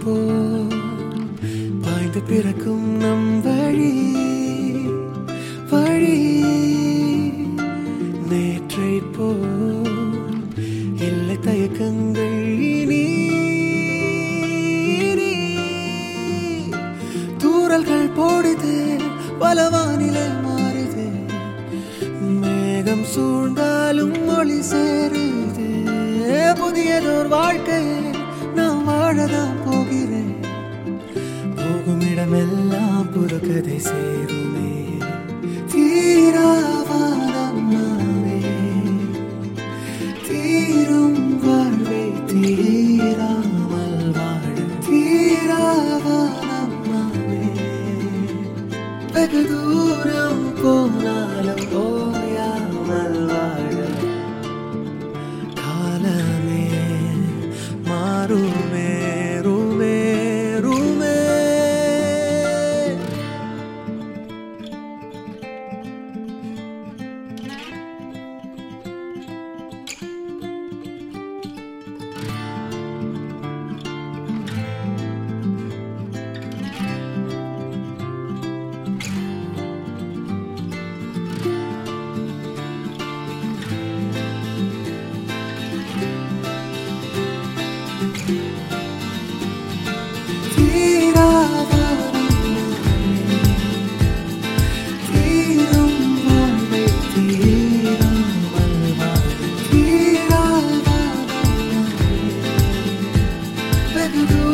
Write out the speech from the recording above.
போல் பாய்ந்து பிறக்கும் நம் வழி வழி நேற்றை போல் இல்லை தயக்கங்கள் இனி தூறல்கள் போடுது பலவானிலை மாறுது மேகம் சூழ்ந்தாலும் மொழி சேருது புதியதோர் வாழ்க்கை நான் வாழதான் போகிறேன் போகும் இடமெல்லாம் புது கதை சேருமே தீராவானம்மாவே தீரும் வாழ்வை தீராமல் வாழ தீராவானம்மாவே வெகு தூரம் போனாலும் ஓயாமல் வாழ காலமே மாறுமே ரூமே ரூமே do